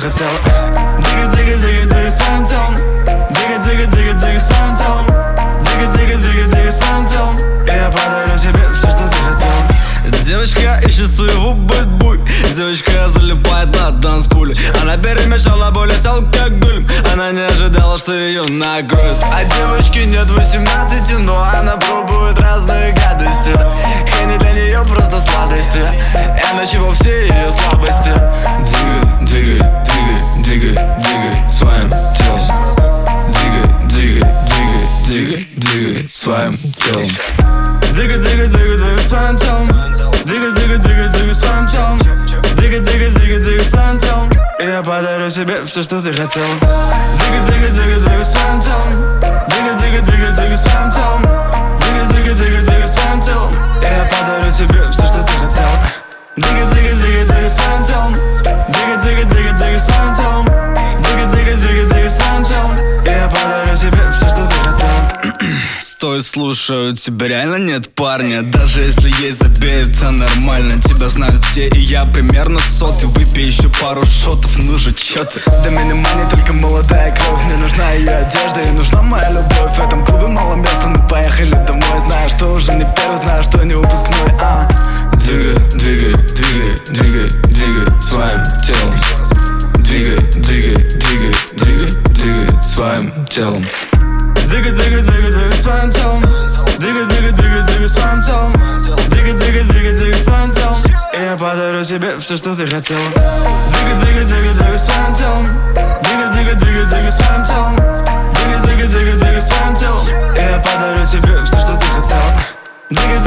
хотел. Двигай своим телом. Двигай своим телом. Двигай своим телом. И я подарю тебе все, что ты хотел. Девочка ищет своего бэтбой. Девочка залипает на танцполе. Она перемешала боль с алкоголем. Она не ожидала, что ее накроет. А девочке нет 18, но она пробует разные гадости. Хенни для нее просто сладости. Я нащупал все ее слабости. Двигай своим телом. Двигай своим телом. Двигай своим телом. Двигай своим телом. Двигай своим телом. И я подарю тебе все, что ты хотел. Двигай своим телом. Двигай своим телом. Двигай своим телом. И я подарю тебе все, что ты хотел. Двигай своим телом. Двигай своим телом. Двигай своим телом. И я подарю тебе все, что ты хотел. Стой, слушаю, у тебя реально нет парня. Даже если есть, забей, это нормально. Тебя знают все, и я примерно сотый. Выпей еще пару шотов, ну же, чё ты? До меня мани только молодая кровь. Мне нужна ее одежда и нужна моя любовь. В этом клубе мало места, мы поехали домой. Знаю, что уже не первый, знаю, что не выпускной. Двигай своим телом. Двигай своим телом. Двигай своим телом. Двигай своим телом. Двигай своим телом. И я подарю тебе все, что ты хотел. Двигай своим телом. Двигай своим телом. Двигай своим телом. И я подарю тебе все, что ты хотел.